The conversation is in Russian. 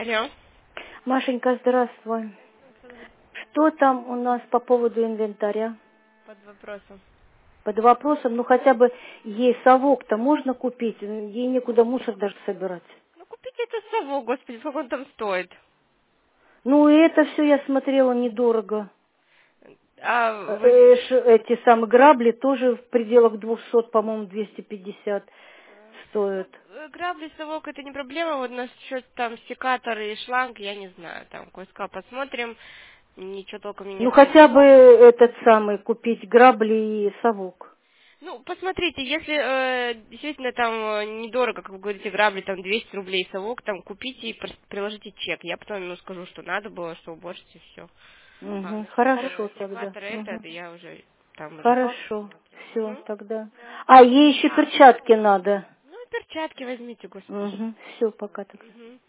Алло. Машенька, здравствуй. Что там у нас по поводу инвентаря? Под вопросом. Под вопросом, ну хотя бы ей совок-то можно купить, ей некуда мусор даже собирать. Ну купите этот совок, господи, сколько он там стоит. Ну и это все я смотрела недорого. А Эти самые грабли тоже в пределах 200, по-моему, 250 стоят. грабли, совок это не проблема, вот насчет там секатор и шланг, я не знаю, там кое-что посмотрим, ничего толком мне не Ну ответит. хотя бы этот самый купить грабли и совок. Ну, посмотрите, если действительно там недорого, как вы говорите, грабли, там 200 рублей совок, там купите и приложите чек. Я потом ему скажу, что надо было, что уборщице все. А Угу, насчет хорошо тогда. секатора это, Угу. да я уже там уже Хорошо, посмотрим. все Мгм. тогда. А ей еще перчатки надо. Ну, и перчатки возьмите, господи. Угу. Все, пока тогда. Мгм.